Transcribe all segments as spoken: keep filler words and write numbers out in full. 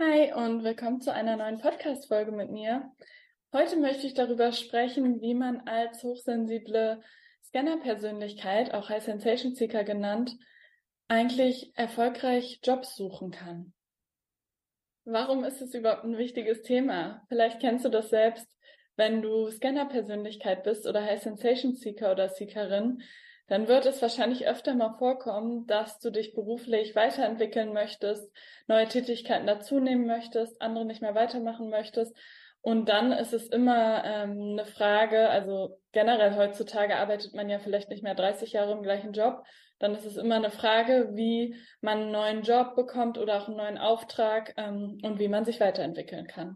Hi und willkommen zu einer neuen Podcast-Folge mit mir. Heute möchte ich darüber sprechen, wie man als hochsensible Scanner-Persönlichkeit, auch High Sensation Seeker genannt, eigentlich erfolgreich Jobs suchen kann. Warum ist es überhaupt ein wichtiges Thema? Vielleicht kennst du das selbst, wenn du Scanner-Persönlichkeit bist oder High Sensation Seeker oder Seekerin, dann wird es wahrscheinlich öfter mal vorkommen, dass du dich beruflich weiterentwickeln möchtest, neue Tätigkeiten dazunehmen möchtest, andere nicht mehr weitermachen möchtest. Und dann ist es immer ähm, eine Frage, also generell heutzutage arbeitet man ja vielleicht nicht mehr dreißig Jahre im gleichen Job. Dann ist es immer eine Frage, wie man einen neuen Job bekommt oder auch einen neuen Auftrag ähm, und wie man sich weiterentwickeln kann.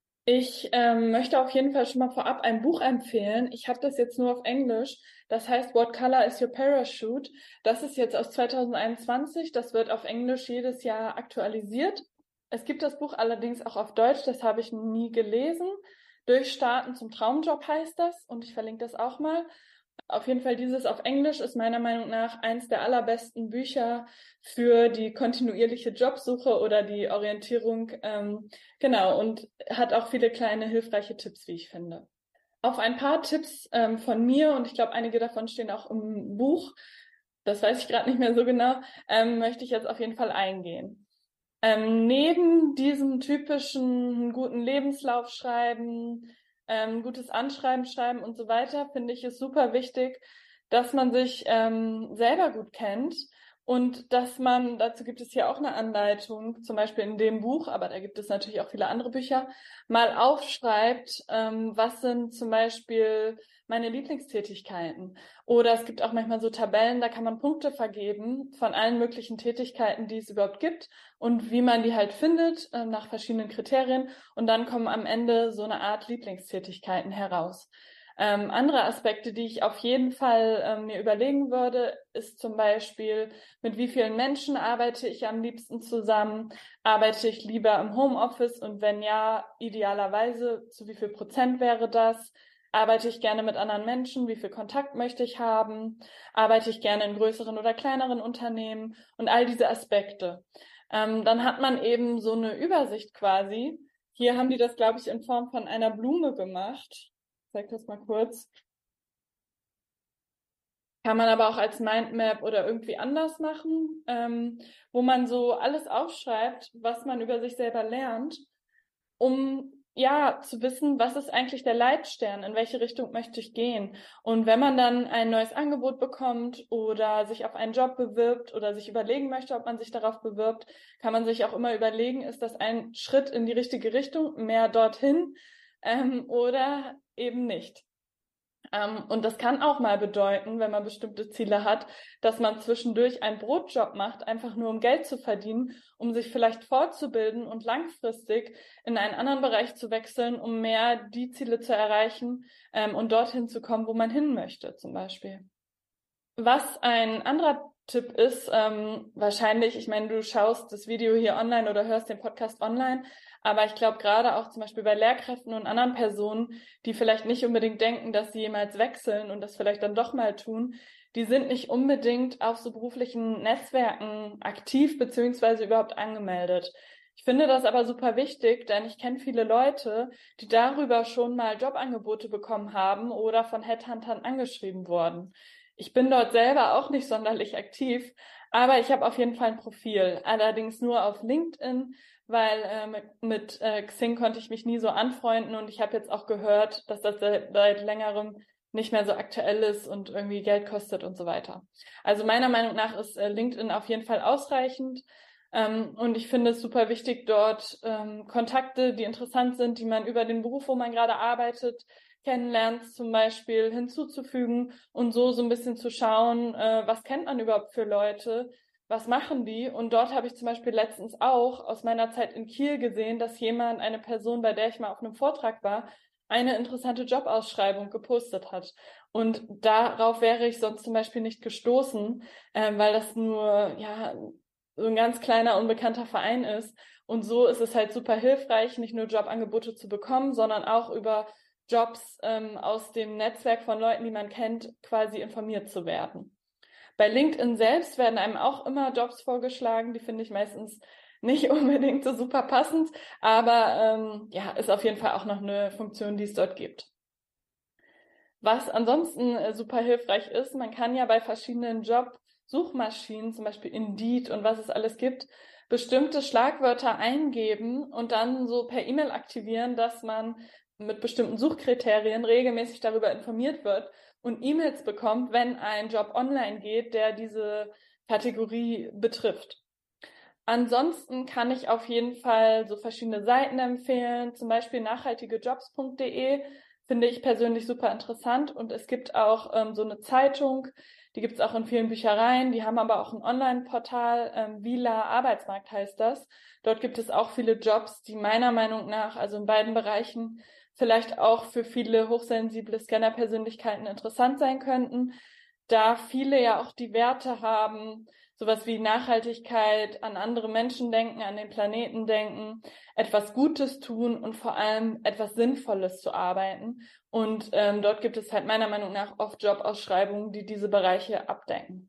Ich ähm, möchte auf jeden Fall schon mal vorab ein Buch empfehlen. Ich habe das jetzt nur auf Englisch. Das heißt What Color is Your Parachute? Das ist jetzt aus zwanzig einundzwanzig. Das wird auf Englisch jedes Jahr aktualisiert. Es gibt das Buch allerdings auch auf Deutsch. Das habe ich nie gelesen. Durchstarten zum Traumjob heißt das. Und ich verlinke das auch mal. Auf jeden Fall dieses auf Englisch ist meiner Meinung nach eins der allerbesten Bücher für die kontinuierliche Jobsuche oder die Orientierung. Ähm, genau, und hat auch viele kleine hilfreiche Tipps, wie ich finde. Auf ein paar Tipps ähm, von mir, und ich glaube, einige davon stehen auch im Buch, das weiß ich gerade nicht mehr so genau, ähm, möchte ich jetzt auf jeden Fall eingehen. Ähm, neben diesem typischen guten Lebenslauf schreiben, ähm, gutes Anschreiben schreiben und so weiter, finde ich es super wichtig, dass man sich ähm, selber gut kennt und dass man, dazu gibt es hier auch eine Anleitung, zum Beispiel in dem Buch, aber da gibt es natürlich auch viele andere Bücher, mal aufschreibt, ähm, was sind zum Beispiel meine Lieblingstätigkeiten. Oder es gibt auch manchmal so Tabellen, da kann man Punkte vergeben von allen möglichen Tätigkeiten, die es überhaupt gibt und wie man die halt findet, äh, nach verschiedenen Kriterien. Und dann kommen am Ende so eine Art Lieblingstätigkeiten heraus. Ähm, andere Aspekte, die ich auf jeden Fall ähm, mir überlegen würde, ist zum Beispiel, mit wie vielen Menschen arbeite ich am liebsten zusammen? Arbeite ich lieber im Homeoffice? Und wenn ja, idealerweise, zu wie viel Prozent wäre das? Arbeite ich gerne mit anderen Menschen? Wie viel Kontakt möchte ich haben? Arbeite ich gerne in größeren oder kleineren Unternehmen? Und all diese Aspekte. Ähm, dann hat man eben so eine Übersicht quasi. Hier haben die das, glaube ich, in Form von einer Blume gemacht. Ich zeig das mal kurz. Kann man aber auch als Mindmap oder irgendwie anders machen, ähm, wo man so alles aufschreibt, was man über sich selber lernt, um ja zu wissen, was ist eigentlich der Leitstern, in welche Richtung möchte ich gehen. Und wenn man dann ein neues Angebot bekommt oder sich auf einen Job bewirbt oder sich überlegen möchte, ob man sich darauf bewirbt, kann man sich auch immer überlegen, ist das ein Schritt in die richtige Richtung, mehr dorthin ähm, oder eben nicht. Ähm, und das kann auch mal bedeuten, wenn man bestimmte Ziele hat, dass man zwischendurch einen Brotjob macht, einfach nur um Geld zu verdienen, um sich vielleicht fortzubilden und langfristig in einen anderen Bereich zu wechseln, um mehr die Ziele zu erreichen, ähm, und dorthin zu kommen, wo man hin möchte, zum Beispiel. Was ein anderer Tipp ist, ähm, wahrscheinlich, ich meine, du schaust das Video hier online oder hörst den Podcast online, aber ich glaube gerade auch zum Beispiel bei Lehrkräften und anderen Personen, die vielleicht nicht unbedingt denken, dass sie jemals wechseln und das vielleicht dann doch mal tun, die sind nicht unbedingt auf so beruflichen Netzwerken aktiv beziehungsweise überhaupt angemeldet. Ich finde das aber super wichtig, denn ich kenne viele Leute, die darüber schon mal Jobangebote bekommen haben oder von Headhuntern angeschrieben wurden. Ich bin dort selber auch nicht sonderlich aktiv, aber ich habe auf jeden Fall ein Profil. Allerdings nur auf LinkedIn, weil äh, mit, mit äh, Xing konnte ich mich nie so anfreunden und ich habe jetzt auch gehört, dass das seit, seit längerem nicht mehr so aktuell ist und irgendwie Geld kostet und so weiter. Also meiner Meinung nach ist äh, LinkedIn auf jeden Fall ausreichend. Ähm, und ich finde es super wichtig, dort ähm, Kontakte, die interessant sind, die man über den Beruf, wo man gerade arbeitet, kennenlernt, zum Beispiel hinzuzufügen und so so ein bisschen zu schauen, äh, was kennt man überhaupt für Leute, was machen die? Und dort habe ich zum Beispiel letztens auch aus meiner Zeit in Kiel gesehen, dass jemand, eine Person, bei der ich mal auf einem Vortrag war, eine interessante Jobausschreibung gepostet hat. Und darauf wäre ich sonst zum Beispiel nicht gestoßen, äh, weil das nur, ja, so ein ganz kleiner, unbekannter Verein ist. Und so ist es halt super hilfreich, nicht nur Jobangebote zu bekommen, sondern auch über Jobs ähm, aus dem Netzwerk von Leuten, die man kennt, quasi informiert zu werden. Bei LinkedIn selbst werden einem auch immer Jobs vorgeschlagen, die finde ich meistens nicht unbedingt so super passend, aber ähm, ja, ist auf jeden Fall auch noch eine Funktion, die es dort gibt. Was ansonsten äh, super hilfreich ist, man kann ja bei verschiedenen Jobsuchmaschinen, zum Beispiel Indeed und was es alles gibt, bestimmte Schlagwörter eingeben und dann so per E-Mail aktivieren, dass man mit bestimmten Suchkriterien regelmäßig darüber informiert wird und E-Mails bekommt, wenn ein Job online geht, der diese Kategorie betrifft. Ansonsten kann ich auf jeden Fall so verschiedene Seiten empfehlen, zum Beispiel nachhaltigejobs punkt de, finde ich persönlich super interessant. Und es gibt auch ähm, so eine Zeitung, die gibt es auch in vielen Büchereien, die haben aber auch ein Online-Portal, ähm, Vila Arbeitsmarkt heißt das. Dort gibt es auch viele Jobs, die meiner Meinung nach, also in beiden Bereichen, vielleicht auch für viele hochsensible Scanner-Persönlichkeiten interessant sein könnten, da viele ja auch die Werte haben, sowas wie Nachhaltigkeit, an andere Menschen denken, an den Planeten denken, etwas Gutes tun und vor allem etwas Sinnvolles zu arbeiten. Und ähm, dort gibt es halt meiner Meinung nach oft Jobausschreibungen, die diese Bereiche abdecken.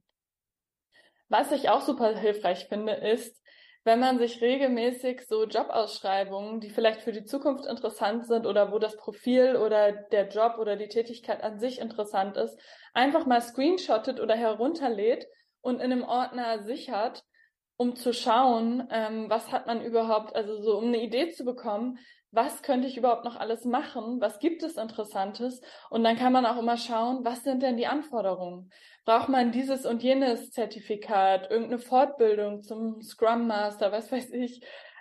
Was ich auch super hilfreich finde, ist, wenn man sich regelmäßig so Jobausschreibungen, die vielleicht für die Zukunft interessant sind oder wo das Profil oder der Job oder die Tätigkeit an sich interessant ist, einfach mal screenshottet oder herunterlädt und in einem Ordner sichert, um zu schauen, ähm, was hat man überhaupt, also so um eine Idee zu bekommen, was könnte ich überhaupt noch alles machen, was gibt es Interessantes, und dann kann man auch immer schauen, was sind denn die Anforderungen? Braucht man dieses und jenes Zertifikat, irgendeine Fortbildung zum Scrum Master, was weiß ich,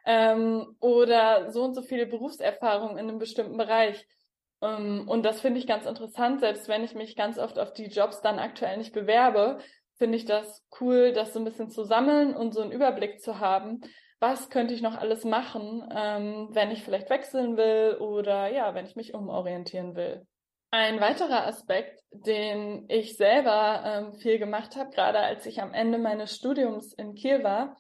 ähm, oder so und so viele Berufserfahrung in einem bestimmten Bereich. Ähm, und das finde ich ganz interessant, selbst wenn ich mich ganz oft auf die Jobs dann aktuell nicht bewerbe, finde ich das cool, das so ein bisschen zu sammeln und so einen Überblick zu haben. Was könnte ich noch alles machen, ähm, wenn ich vielleicht wechseln will oder ja, wenn ich mich umorientieren will. Ein weiterer Aspekt, den ich selber ähm, viel gemacht habe, gerade als ich am Ende meines Studiums in Kiel war,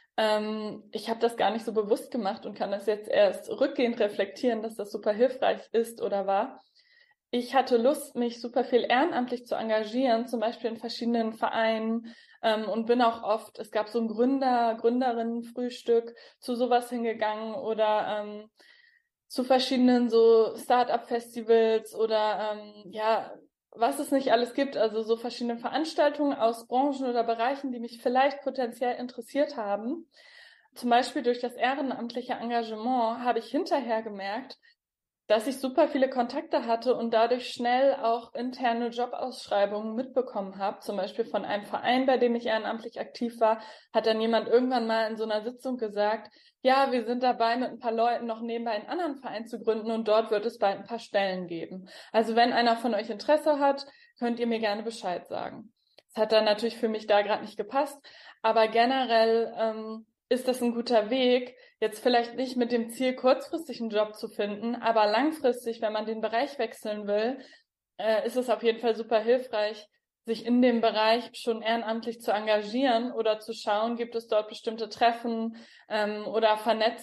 ähm, ich habe das gar nicht so bewusst gemacht und kann das jetzt erst rückgehend reflektieren, dass das super hilfreich ist oder war. Ich hatte Lust, mich super viel ehrenamtlich zu engagieren, zum Beispiel in verschiedenen Vereinen, ähm, und bin auch oft, es gab so ein Gründer, Gründerinnen-Frühstück, zu sowas hingegangen oder ähm, zu verschiedenen so Start-up-Festivals oder ähm, ja, was es nicht alles gibt, also so verschiedene Veranstaltungen aus Branchen oder Bereichen, die mich vielleicht potenziell interessiert haben. Zum Beispiel durch das ehrenamtliche Engagement habe ich hinterher gemerkt, dass ich super viele Kontakte hatte und dadurch schnell auch interne Jobausschreibungen mitbekommen habe. Zum Beispiel von einem Verein, bei dem ich ehrenamtlich aktiv war, hat dann jemand irgendwann mal in so einer Sitzung gesagt, ja, wir sind dabei, mit ein paar Leuten noch nebenbei einen anderen Verein zu gründen und dort wird es bald ein paar Stellen geben. Also wenn einer von euch Interesse hat, könnt ihr mir gerne Bescheid sagen. Das hat dann natürlich für mich da gerade nicht gepasst, aber generell ähm, ist das ein guter Weg, jetzt vielleicht nicht mit dem Ziel, kurzfristig einen Job zu finden, aber langfristig, wenn man den Bereich wechseln will, äh, ist es auf jeden Fall super hilfreich, sich in dem Bereich schon ehrenamtlich zu engagieren oder zu schauen, gibt es dort bestimmte Treffen ähm, oder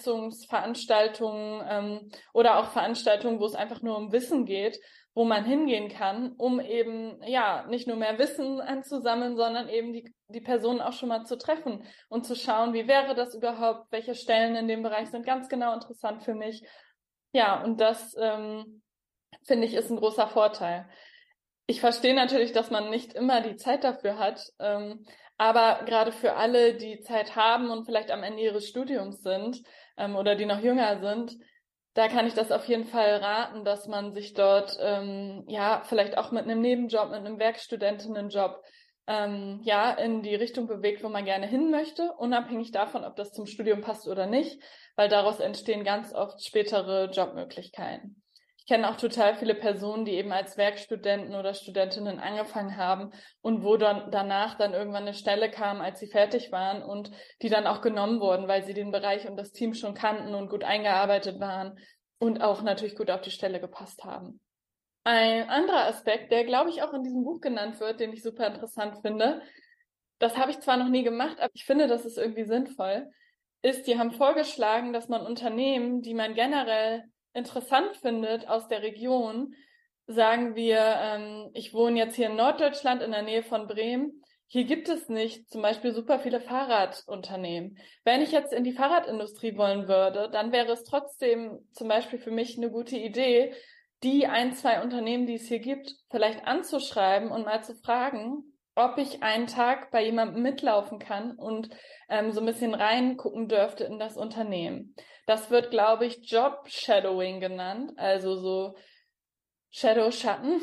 Vernetzungsveranstaltungen ähm, oder auch Veranstaltungen, wo es einfach nur um Wissen geht, wo man hingehen kann, um eben ja nicht nur mehr Wissen anzusammeln, sondern eben die, die Personen auch schon mal zu treffen und zu schauen, wie wäre das überhaupt, welche Stellen in dem Bereich sind ganz genau interessant für mich. Ja, und das ähm, finde ich ist ein großer Vorteil. Ich verstehe natürlich, dass man nicht immer die Zeit dafür hat, ähm, aber gerade für alle, die Zeit haben und vielleicht am Ende ihres Studiums sind ähm, oder die noch jünger sind, da kann ich das auf jeden Fall raten, dass man sich dort ähm, ja vielleicht auch mit einem Nebenjob, mit einem Werkstudentinnenjob ähm, ja in die Richtung bewegt, wo man gerne hin möchte, unabhängig davon, ob das zum Studium passt oder nicht, weil daraus entstehen ganz oft spätere Jobmöglichkeiten. Ich kenne auch total viele Personen, die eben als Werkstudenten oder Studentinnen angefangen haben und wo dann danach dann irgendwann eine Stelle kam, als sie fertig waren und die dann auch genommen wurden, weil sie den Bereich und das Team schon kannten und gut eingearbeitet waren und auch natürlich gut auf die Stelle gepasst haben. Ein anderer Aspekt, der glaube ich auch in diesem Buch genannt wird, den ich super interessant finde, das habe ich zwar noch nie gemacht, aber ich finde, das ist irgendwie sinnvoll, ist, die haben vorgeschlagen, dass man Unternehmen, die man generell interessant findet aus der Region, sagen wir, ähm, ich wohne jetzt hier in Norddeutschland in der Nähe von Bremen, hier gibt es nicht zum Beispiel super viele Fahrradunternehmen. Wenn ich jetzt in die Fahrradindustrie wollen würde, dann wäre es trotzdem zum Beispiel für mich eine gute Idee, die ein, zwei Unternehmen, die es hier gibt, vielleicht anzuschreiben und mal zu fragen, ob ich einen Tag bei jemandem mitlaufen kann und ähm, so ein bisschen reingucken dürfte in das Unternehmen. Das wird, glaube ich, Job Shadowing genannt, also so Shadow Schatten.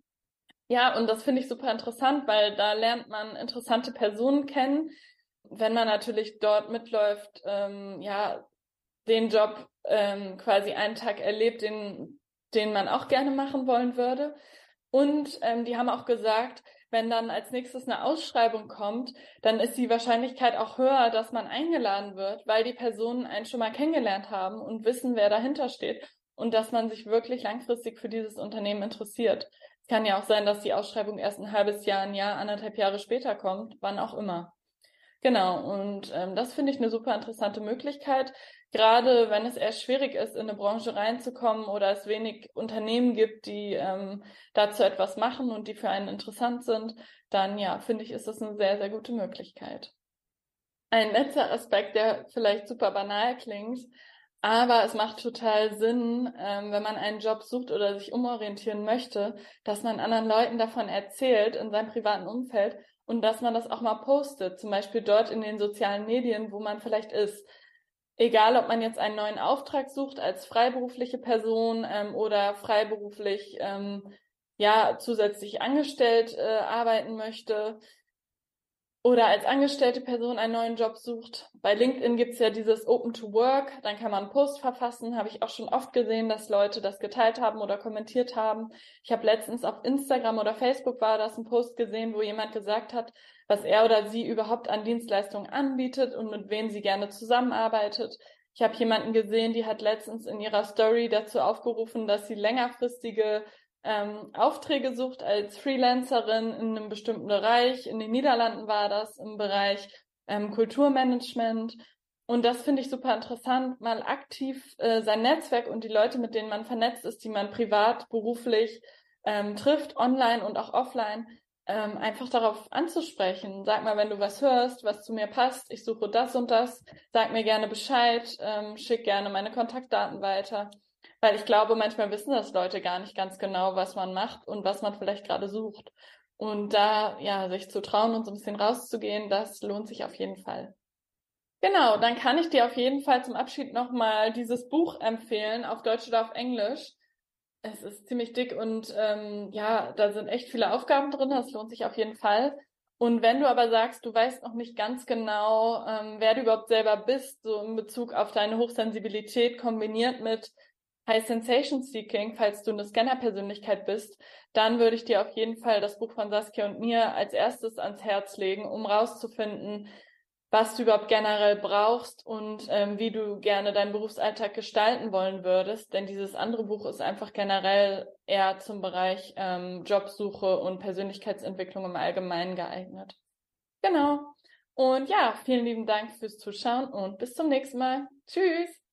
Ja, und das finde ich super interessant, weil da lernt man interessante Personen kennen. Wenn man natürlich dort mitläuft, ähm, ja, den Job ähm, quasi einen Tag erlebt, den, den man auch gerne machen wollen würde. Und ähm, die haben auch gesagt, wenn dann als nächstes eine Ausschreibung kommt, dann ist die Wahrscheinlichkeit auch höher, dass man eingeladen wird, weil die Personen einen schon mal kennengelernt haben und wissen, wer dahinter steht und dass man sich wirklich langfristig für dieses Unternehmen interessiert. Es kann ja auch sein, dass die Ausschreibung erst ein halbes Jahr, ein Jahr, anderthalb Jahre später kommt, wann auch immer. Genau, und ähm, das finde ich eine super interessante Möglichkeit, gerade wenn es eher schwierig ist, in eine Branche reinzukommen oder es wenig Unternehmen gibt, die ähm, dazu etwas machen und die für einen interessant sind, dann ja, finde ich, ist das eine sehr, sehr gute Möglichkeit. Ein letzter Aspekt, der vielleicht super banal klingt, aber es macht total Sinn, ähm, wenn man einen Job sucht oder sich umorientieren möchte, dass man anderen Leuten davon erzählt in seinem privaten Umfeld und dass man das auch mal postet, zum Beispiel dort in den sozialen Medien, wo man vielleicht ist. Egal, ob man jetzt einen neuen Auftrag sucht als freiberufliche Person ähm, oder freiberuflich ähm, ja zusätzlich angestellt äh, arbeiten möchte oder als angestellte Person einen neuen Job sucht. Bei LinkedIn gibt's ja dieses Open to Work, dann kann man einen Post verfassen, habe ich auch schon oft gesehen, dass Leute das geteilt haben oder kommentiert haben. Ich habe letztens auf Instagram oder Facebook war das ein Post gesehen, wo jemand gesagt hat, was er oder sie überhaupt an Dienstleistungen anbietet und mit wem sie gerne zusammenarbeitet. Ich habe jemanden gesehen, die hat letztens in ihrer Story dazu aufgerufen, dass sie längerfristige ähm, Aufträge sucht als Freelancerin in einem bestimmten Bereich. In den Niederlanden war das im Bereich ähm, Kulturmanagement. Und das finde ich super interessant, mal aktiv äh, sein Netzwerk und die Leute, mit denen man vernetzt ist, die man privat, beruflich ähm, trifft, online und auch offline, ähm, einfach darauf anzusprechen. Sag mal, wenn du was hörst, was zu mir passt, ich suche das und das, sag mir gerne Bescheid, ähm, schick gerne meine Kontaktdaten weiter. Weil ich glaube, manchmal wissen das Leute gar nicht ganz genau, was man macht und was man vielleicht gerade sucht. Und da, ja, sich zu trauen und so ein bisschen rauszugehen, das lohnt sich auf jeden Fall. Genau, dann kann ich dir auf jeden Fall zum Abschied nochmal dieses Buch empfehlen, auf Deutsch oder auf Englisch. Es ist ziemlich dick und ähm, ja, da sind echt viele Aufgaben drin, das lohnt sich auf jeden Fall. Und wenn du aber sagst, du weißt noch nicht ganz genau, ähm, wer du überhaupt selber bist, so in Bezug auf deine Hochsensibilität kombiniert mit High Sensation Seeking, falls du eine Scanner-Persönlichkeit bist, dann würde ich dir auf jeden Fall das Buch von Saskia und mir als erstes ans Herz legen, um rauszufinden, was du überhaupt generell brauchst und ähm, wie du gerne deinen Berufsalltag gestalten wollen würdest. Denn dieses andere Buch ist einfach generell eher zum Bereich ähm, Jobsuche und Persönlichkeitsentwicklung im Allgemeinen geeignet. Genau. Und ja, vielen lieben Dank fürs Zuschauen und bis zum nächsten Mal. Tschüss!